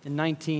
In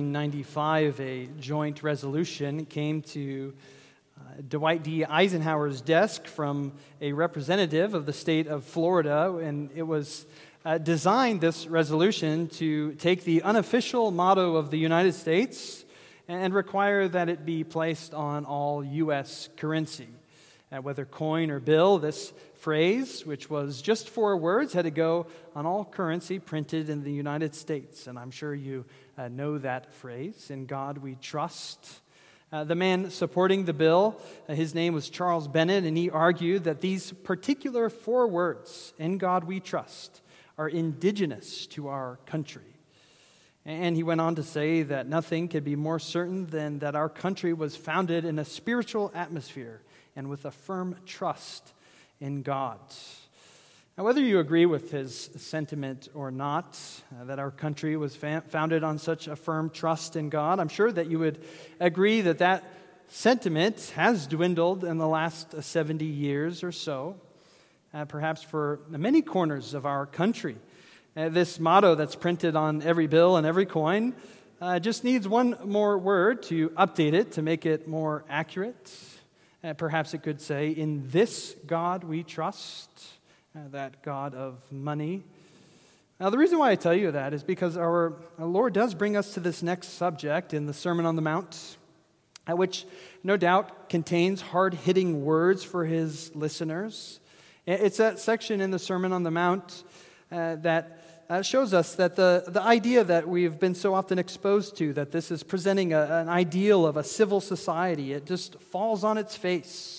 1995, a joint resolution came to Dwight D. Eisenhower's desk from a representative of the state of Florida, and it was designed, this resolution, to take the unofficial motto of the United States and require that it be placed on all U.S. currency. Whether coin or bill, this phrase, which was just 4 words, had to go on all currency printed in the United States. And I'm sure you know that phrase, "In God we trust." The man supporting the bill, his name was Charles Bennett, and he argued that these particular 4 words, "In God we trust," are indigenous to our country. And he went on to say that nothing could be more certain than that our country was founded in a spiritual atmosphere and with a firm trust in God. Now, whether you agree with his sentiment or not, that our country was founded on such a firm trust in God, I'm sure that you would agree that that sentiment has dwindled in the last 70 years or so, perhaps for many corners of our country. This motto that's printed on every bill and every coin just needs one more word to update it, to make it more accurate. Perhaps it could say, "In this God we trust," that God of money. Now, the reason why I tell you that is because our Lord does bring us to this next subject in the Sermon on the Mount, which no doubt contains hard-hitting words for his listeners. It's that section in the Sermon on the Mount that shows us that the idea that we've been so often exposed to, that this is presenting an ideal of a civil society, it just falls on its face.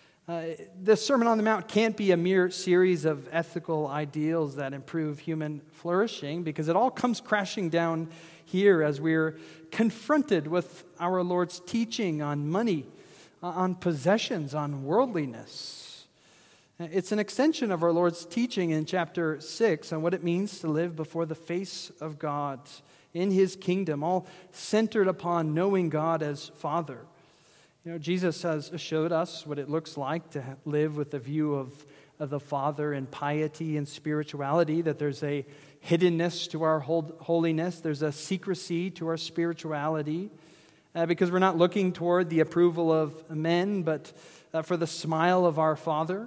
The Sermon on the Mount can't be a mere series of ethical ideals that improve human flourishing, because it all comes crashing down here as we're confronted with our Lord's teaching on money, on possessions, on worldliness. It's an extension of our Lord's teaching in chapter 6 on what it means to live before the face of God in His kingdom, all centered upon knowing God as Father. You know, Jesus has showed us what it looks like to live with a view of the Father in piety and spirituality, that there's a hiddenness to our holiness, there's a secrecy to our spirituality, because we're not looking toward the approval of men, but for the smile of our Father.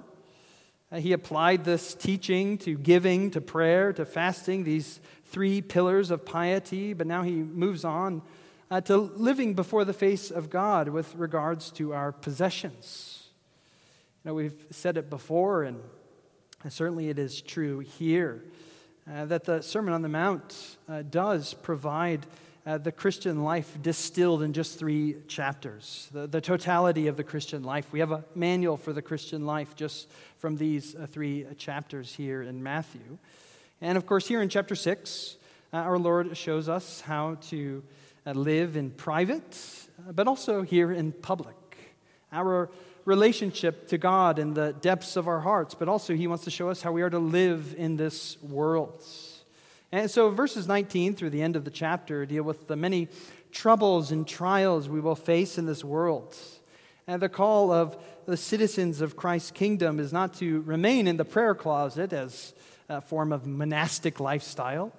He applied this teaching to giving, to prayer, to fasting, these 3 pillars of piety, but now he moves on to living before the face of God with regards to our possessions. You know, we've said it before, and certainly it is true here, that the Sermon on the Mount does provide the Christian life distilled in just 3 chapters, the totality of the Christian life. We have a manual for the Christian life just from these 3 chapters here in Matthew. And of course, here in chapter 6, our Lord shows us how to live in private, but also here in public. Our relationship to God in the depths of our hearts, but also He wants to show us how we are to live in this world. And so verses 19 through the end of the chapter deal with the many troubles and trials we will face in this world. And the call of the citizens of Christ's kingdom is not to remain in the prayer closet as a form of monastic lifestyle.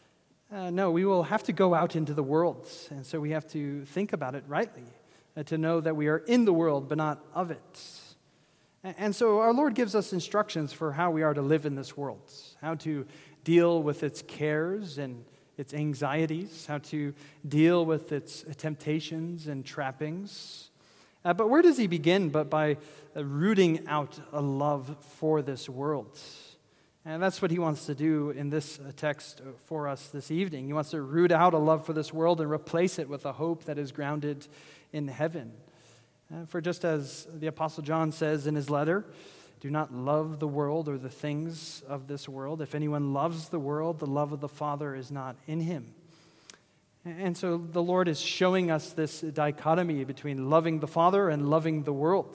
No, we will have to go out into the world, and so we have to think about it rightly, to know that we are in the world but not of it. And so our Lord gives us instructions for how we are to live in this world, how to deal with its cares and its anxieties, how to deal with its temptations and trappings. But where does He begin but by rooting out a love for this world? And that's what He wants to do in this text for us this evening. He wants to root out a love for this world and replace it with a hope that is grounded in heaven. For just as the Apostle John says in his letter, "Do not love the world or the things of this world. If anyone loves the world, the love of the Father is not in him." And so the Lord is showing us this dichotomy between loving the Father and loving the world.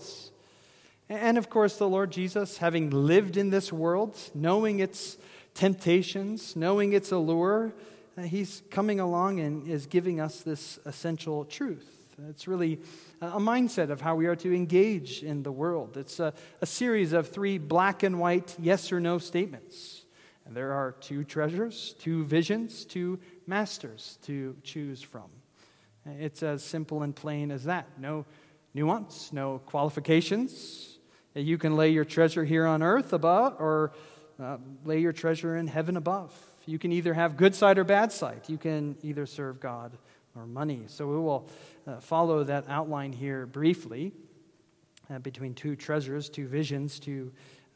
And of course, the Lord Jesus, having lived in this world, knowing its temptations, knowing its allure, He's coming along and is giving us this essential truth. It's really a mindset of how we are to engage in the world. It's a series of 3 black and white yes or no statements And there are two treasures, two visions, two masters to choose from. It's as simple and plain as that. No nuance, no qualifications. You can lay your treasure here on earth above or lay your treasure in heaven above. You can either have good sight or bad sight. You can either serve God or money. So we will follow that outline here briefly between two treasures, two visions, two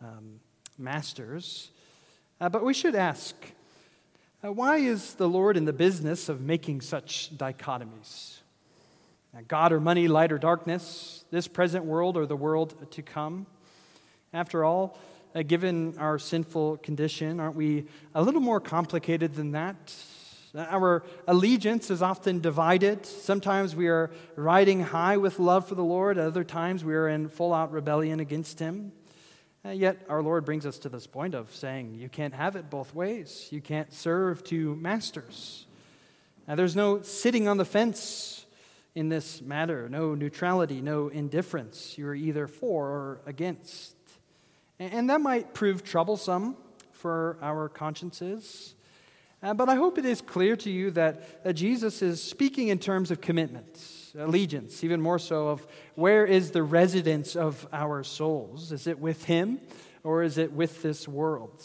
masters. But we should ask, why is the Lord in the business of making such dichotomies? God or money, light or darkness, this present world or the world to come? After all, given our sinful condition, aren't we a little more complicated than that? Our allegiance is often divided. Sometimes we are riding high with love for the Lord. At other times we are in full-out rebellion against Him. Yet our Lord brings us to this point of saying, you can't have it both ways. You can't serve two masters. There's no sitting on the fence in this matter, no neutrality, no indifference. You are either for or against. And that might prove troublesome for our consciences. But I hope it is clear to you that Jesus is speaking in terms of commitment, allegiance, even more so of where is the residence of our souls? Is it with Him or is it with this world?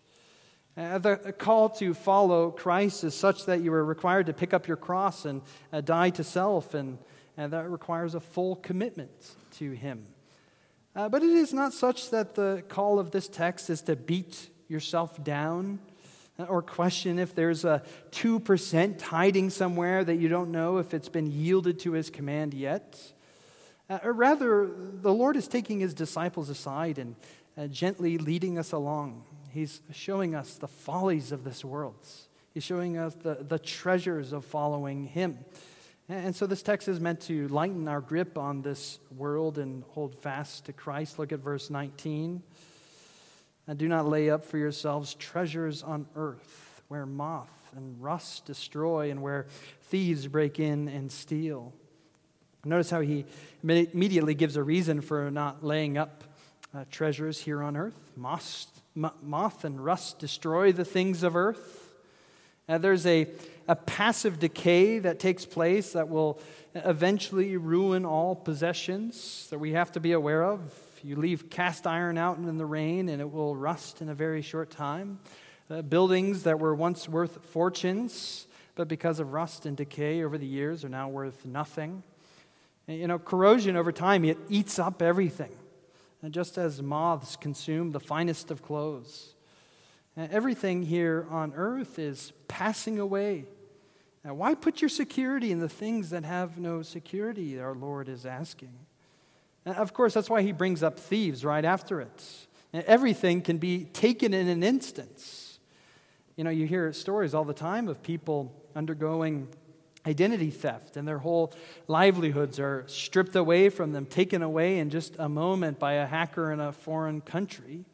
The call to follow Christ is such that you are required to pick up your cross and die to self, and that requires a full commitment to Him. But it is not such that the call of this text is to beat yourself down or question if there's a 2% hiding somewhere that you don't know if it's been yielded to His command yet. Rather, the Lord is taking His disciples aside and gently leading us along. He's showing us the follies of this world. He's showing us the treasures of following Him. And so this text is meant to lighten our grip on this world and hold fast to Christ. Look at verse 19. And do not lay up for yourselves treasures on earth, where moth and rust destroy and where thieves break in and steal. Notice how he immediately gives a reason for not laying up treasures here on earth. Moth and rust destroy the things of earth. There's a passive decay that takes place that will eventually ruin all possessions that we have to be aware of. You leave cast iron out in the rain and it will rust in a very short time. Buildings that were once worth fortunes, but because of rust and decay over the years are now worth nothing. And, corrosion over time, it eats up everything. And just as moths consume the finest of clothes. Everything here on earth is passing away. Now, why put your security in the things that have no security, our Lord is asking. Of course, that's why He brings up thieves right after it. Everything can be taken in an instant. You hear stories all the time of people undergoing identity theft, and their whole livelihoods are stripped away from them, taken away in just a moment by a hacker in a foreign country.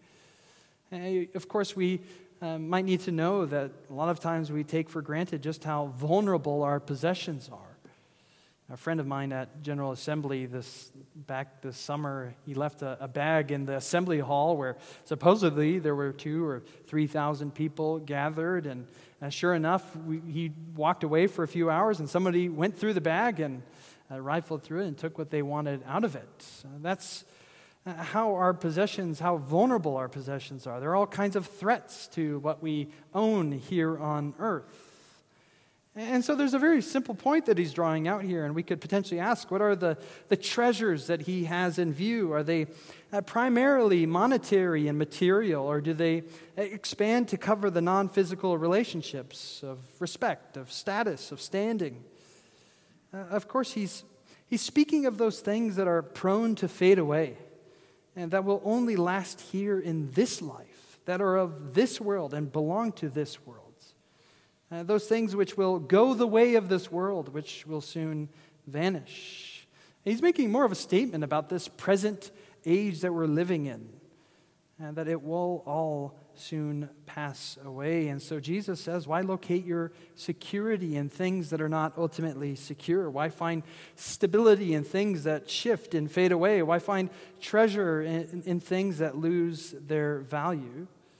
Of course, we might need to know that a lot of times we take for granted just how vulnerable our possessions are. A friend of mine at General Assembly this summer, he left a bag in the assembly hall where supposedly there were 2,000 or 3,000 people gathered, and sure enough, he walked away for a few hours and somebody went through the bag and rifled through it and took what they wanted out of it. That's how how vulnerable our possessions are. There are all kinds of threats to what we own here on earth. And so there's a very simple point that he's drawing out here, and we could potentially ask, what are the treasures that he has in view? Are they primarily monetary and material, or do they expand to cover the non-physical relationships of respect, of status, of standing? Of course, he's speaking of those things that are prone to fade away, and that will only last here in this life, that are of this world and belong to this world. Those things which will go the way of this world, which will soon vanish. He's making more of a statement about this present age that we're living in, and that it will all soon pass away. And so Jesus says, why locate your security in things that are not ultimately secure? Why find stability in things that shift and fade away? Why find treasure in things that lose their value?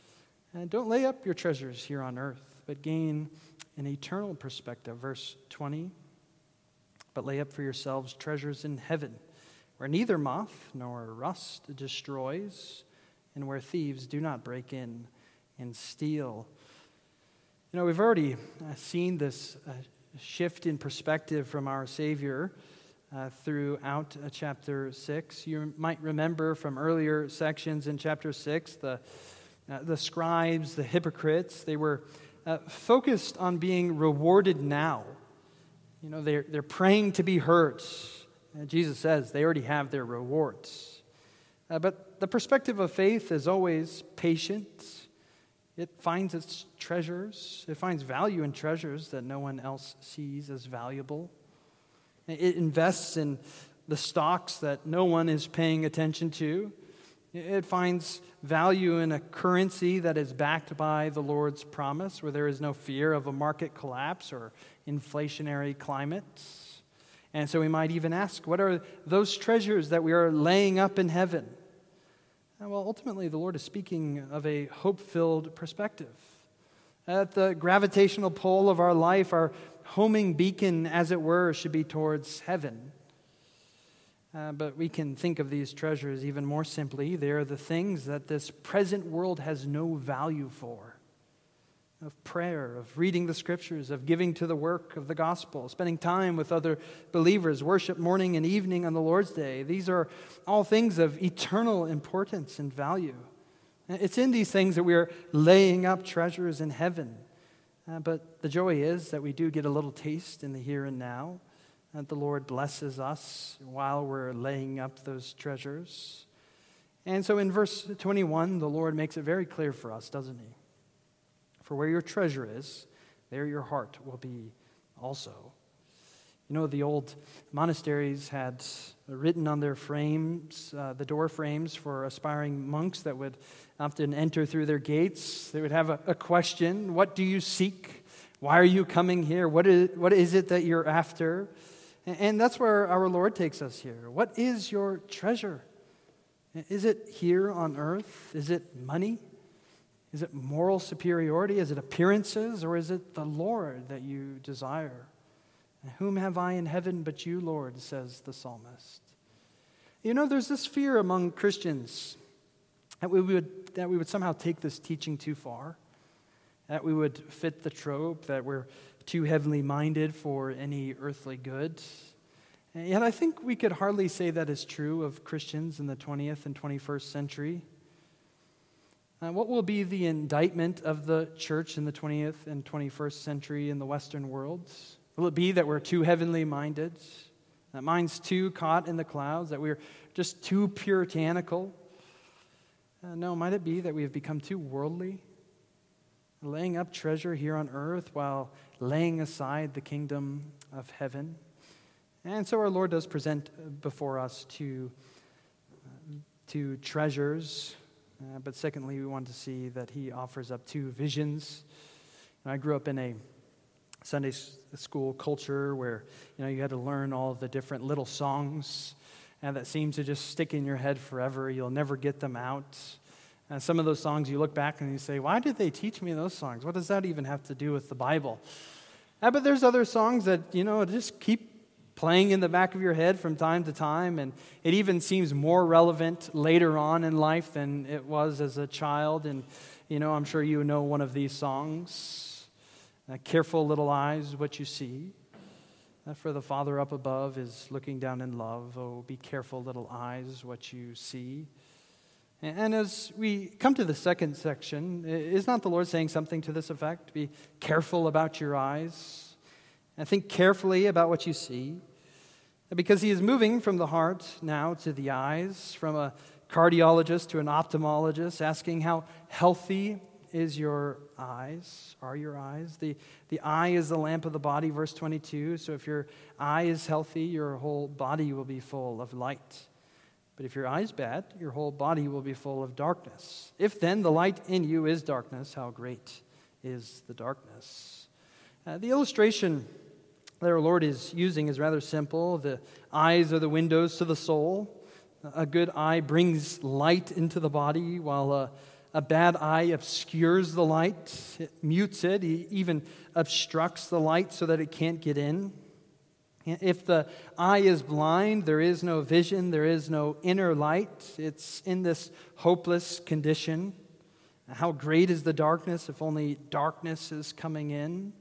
And don't lay up your treasures here on earth, but gain an eternal perspective. Verse 20, but lay up for yourselves treasures in heaven, where neither moth nor rust destroys, and where thieves do not break in and steal. You know, we've already seen this shift in perspective from our Savior throughout chapter 6. You might remember from earlier sections in chapter 6, the scribes, the hypocrites, they were focused on being rewarded now. You know, they're praying to be heard. Jesus says they already have their rewards. But the perspective of faith is always patient. It finds its treasures. It finds value in treasures that no one else sees as valuable. It invests in the stocks that no one is paying attention to. It finds value in a currency that is backed by the Lord's promise, where there is no fear of a market collapse or inflationary climates. And so we might even ask, what are those treasures that we are laying up in heaven? Well, ultimately, the Lord is speaking of a hope-filled perspective. At the gravitational pull of our life, our homing beacon, as it were, should be towards heaven. But we can think of these treasures even more simply. They are the things that this present world has no value for. Of prayer, of reading the Scriptures, of giving to the work of the gospel, spending time with other believers, worship morning and evening on the Lord's Day. These are all things of eternal importance and value. It's in these things that we are laying up treasures in heaven. But the joy is that we do get a little taste in the here and now. That the Lord blesses us while we're laying up those treasures. And so in verse 21, the Lord makes it very clear for us, doesn't he? For where your treasure is, there your heart will be also. You know, the old monasteries had written on their frames, the door frames for aspiring monks that would often enter through their gates. They would have a question: what do you seek? Why are you coming here? What is it that you're after? And that's where our Lord takes us here. What is your treasure? Is it here on earth? Is it money? Is it moral superiority? Is it appearances? Or is it the Lord that you desire? Whom have I in heaven but you, Lord, says the psalmist. You know, there's this fear among Christians that we would somehow take this teaching too far, that we would fit the trope, that we're too heavenly minded for any earthly good. And yet I think we could hardly say that is true of Christians in the 20th and 21st century. What will be the indictment of the church in the 20th and 21st century in the Western world? Will it be that we're too heavenly minded, that mind's too caught in the clouds, that we're just too puritanical? No, might it be that we have become too worldly, laying up treasure here on earth while laying aside the kingdom of heaven? And so our Lord does present before us two treasures. But secondly, we want to see that he offers up two visions. I grew up in a Sunday school culture where you had to learn all the different little songs that seem to just stick in your head forever. You'll never get them out. Some of those songs you look back and you say, why did they teach me those songs? What does that even have to do with the Bible? But there's other songs that just keep playing in the back of your head from time to time, and it even seems more relevant later on in life than it was as a child. And I'm sure you know one of these songs. Careful little eyes, what you see. For the Father up above is looking down in love. Oh, be careful little eyes, what you see. And as we come to the second section, is not the Lord saying something to this effect? Be careful about your eyes, and think carefully about what you see. Because he is moving from the heart now to the eyes, from a cardiologist to an ophthalmologist, asking how healthy is your eyes, are your eyes. The eye is the lamp of the body, verse 22. So if your eye is healthy, your whole body will be full of light. But if your eye is bad, your whole body will be full of darkness. If then the light in you is darkness, how great is the darkness? The illustration that our Lord is using is rather simple. The eyes are the windows to the soul. A good eye brings light into the body, while a bad eye obscures the light, it mutes it, it even obstructs the light so that it can't get in. If the eye is blind, there is no vision, there is no inner light. It's in this hopeless condition. How great is the darkness if only darkness is coming in?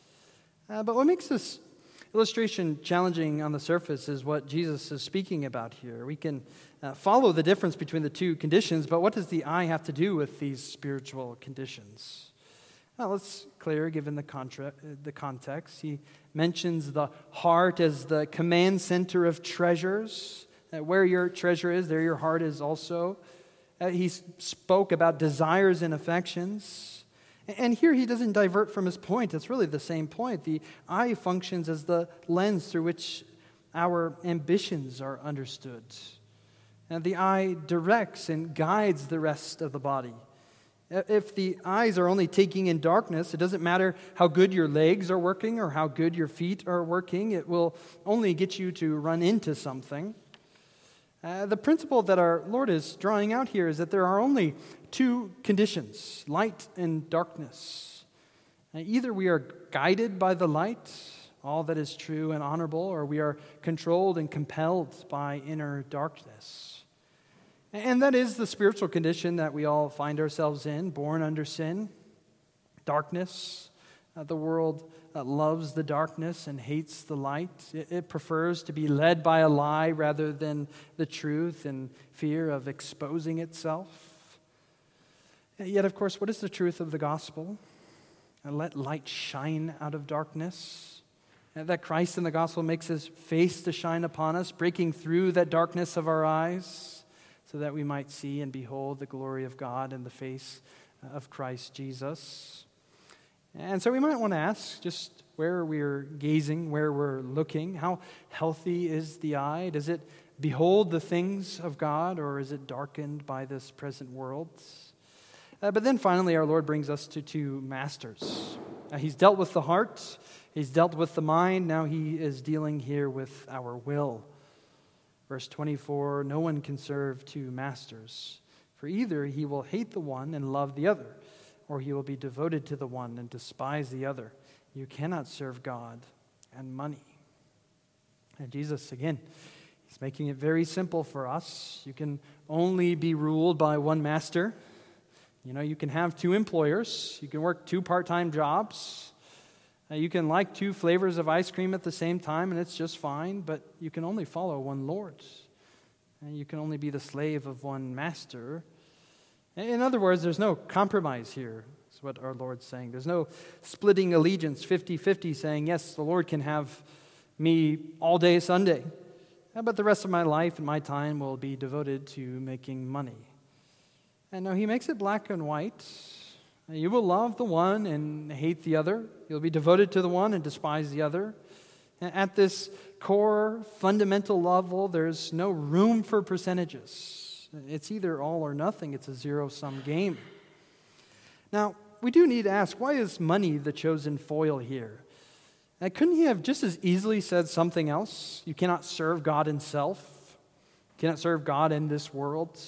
But what makes this illustration challenging on the surface is what Jesus is speaking about here. We can follow the difference between the two conditions, but what does the eye have to do with these spiritual conditions? Well, it's clear given the context. He mentions the heart as the command center of treasures. Where your treasure is, there your heart is also. He spoke about desires and affections. And here he doesn't divert from his point. It's really the same point. The eye functions as the lens through which our ambitions are understood. And the eye directs and guides the rest of the body. If the eyes are only taking in darkness, it doesn't matter how good your legs are working or how good your feet are working. It will only get you to run into something. The principle that our Lord is drawing out here is that there are only two conditions, light and darkness. Either we are guided by the light, all that is true and honorable, or we are controlled and compelled by inner darkness. And that is the spiritual condition that we all find ourselves in, born under sin, darkness. The world loves the darkness and hates the light. It prefers to be led by a lie rather than the truth in fear of exposing itself. Yet, of course, what is the truth of the gospel? Let light shine out of darkness. That Christ in the gospel makes his face to shine upon us, breaking through that darkness of our eyes, so that we might see and behold the glory of God in the face of Christ Jesus. And so we might want to ask just where we're gazing, where we're looking. How healthy is the eye? Does it behold the things of God, or is it darkened by this present world? But then finally, our Lord brings us to two masters. He's dealt with the heart, he's dealt with the mind, now he is dealing here with our will. Verse 24, no one can serve two masters, for either he will hate the one and love the other, or he will be devoted to the one and despise the other. You cannot serve God and money. And Jesus, again, he's making it very simple for us. You can only be ruled by one master. You can have two employers. You can work two part-time jobs. You can like two flavors of ice cream at the same time, and it's just fine, but you can only follow one Lord. And you can only be the slave of one master. In other words, there's no compromise here, is what our Lord's saying. There's no splitting allegiance, 50-50, saying, yes, the Lord can have me all day Sunday, but the rest of my life and my time will be devoted to making money. And no, he makes it black and white. You will love the one and hate the other. You'll be devoted to the one and despise the other. At this core, fundamental level, there's no room for percentages. It's either all or nothing. It's a zero-sum game. Now, we do need to ask, why is money the chosen foil here? Couldn't he have just as easily said something else? You cannot serve God in self. You cannot serve God in this world.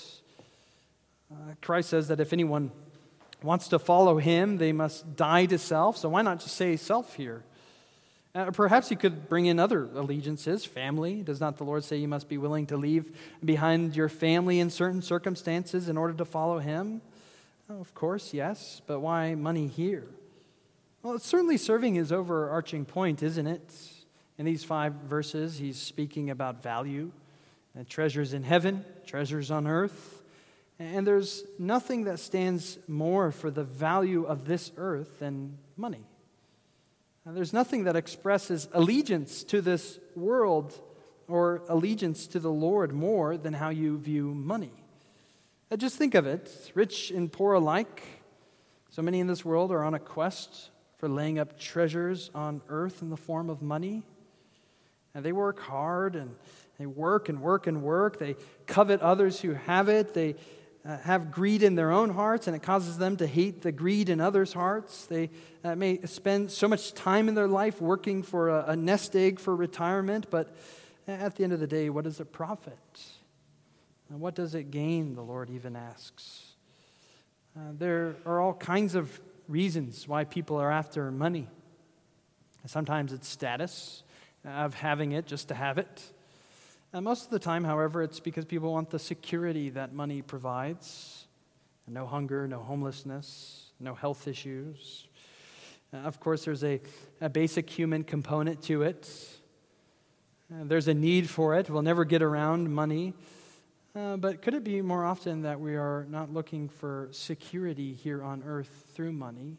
Christ says that if anyone wants to follow him, they must die to self. So why not just say self here? Perhaps you could bring in other allegiances, family. Does not the Lord say you must be willing to leave behind your family in certain circumstances in order to follow him? Oh, of course, yes, but why money here? Well, it's certainly serving his overarching point, isn't it? In these 5 verses, he's speaking about value, and treasures in heaven, treasures on earth. And there's nothing that stands more for the value of this earth than money. And there's nothing that expresses allegiance to this world or allegiance to the Lord more than how you view money. Just think of it, rich and poor alike. So many in this world are on a quest for laying up treasures on earth in the form of money. And they work hard, and they work and work and work. They covet others who have it. They have greed in their own hearts, and it causes them to hate the greed in others' hearts. They may spend so much time in their life working for a nest egg for retirement, but at the end of the day, what does it profit? And what does it gain, the Lord even asks. There are all kinds of reasons why people are after money. Sometimes it's status, of having it just to have it. Most of the time, however, it's because people want the security that money provides. No hunger, no homelessness, no health issues. Of course, there's a basic human component to it. There's a need for it. We'll never get around money. But could it be more often that we are not looking for security here on earth through money?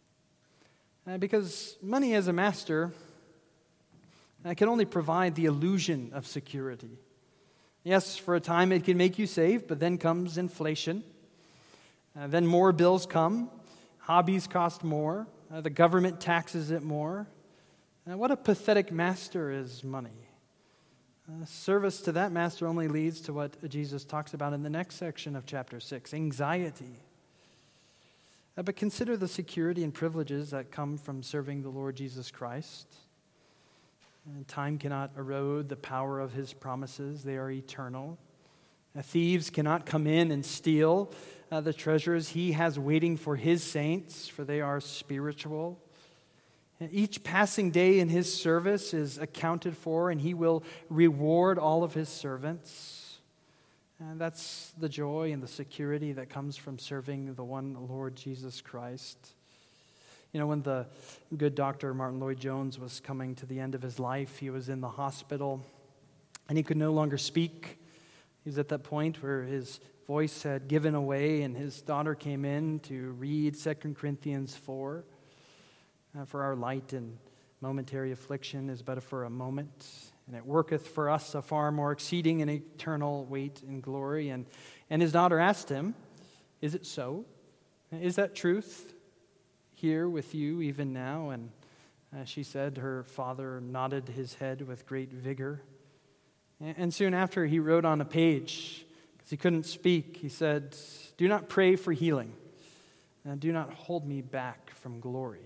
Because money as a master can only provide the illusion of security. Yes, for a time it can make you save, but then comes inflation. Then more bills come. Hobbies cost more. The government taxes it more. What a pathetic master is money. Service to that master only leads to what Jesus talks about in the next section of chapter 6, anxiety. But consider the security and privileges that come from serving the Lord Jesus Christ. And time cannot erode the power of his promises. They are eternal. Thieves cannot come in and steal the treasures he has waiting for his saints, for they are spiritual. Each passing day in his service is accounted for, and he will reward all of his servants. And that's the joy and the security that comes from serving the one Lord Jesus Christ. You know, when the good Dr. Martin Lloyd-Jones was coming to the end of his life, he was in the hospital, and he could no longer speak. He was at that point where his voice had given away, and his daughter came in to read 2 Corinthians 4. For our light and momentary affliction is but for a moment, and it worketh for us a far more exceeding and eternal weight in glory. And his daughter asked him, "Is it so? Is that truth here with you even now?" And she said her father nodded his head with great vigor. And soon after, he wrote on a page, because he couldn't speak, he said, "Do not pray for healing, and do not hold me back from glory."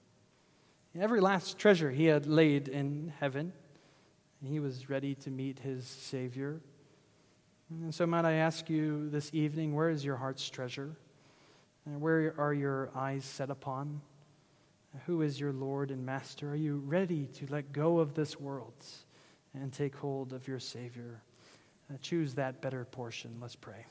Every last treasure he had laid in heaven, and he was ready to meet his Savior. And so might I ask you this evening, where is your heart's treasure? And where are your eyes set upon? Who is your Lord and Master? Are you ready to let go of this world and take hold of your Savior? Choose that better portion. Let's pray.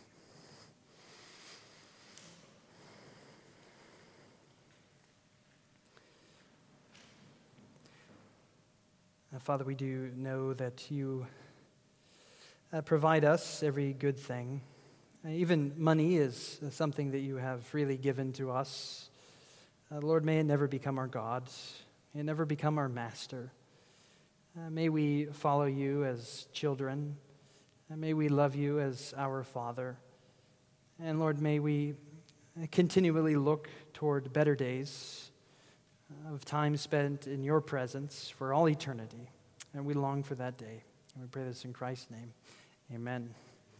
Father, we do know that you provide us every good thing. Even money is something that you have freely given to us. Lord, may it never become our God. May it never become our master. May we follow you as children. May we love you as our Father. And Lord, may we continually look toward better days of time spent in your presence for all eternity. And we long for that day. And we pray this in Christ's name. Amen.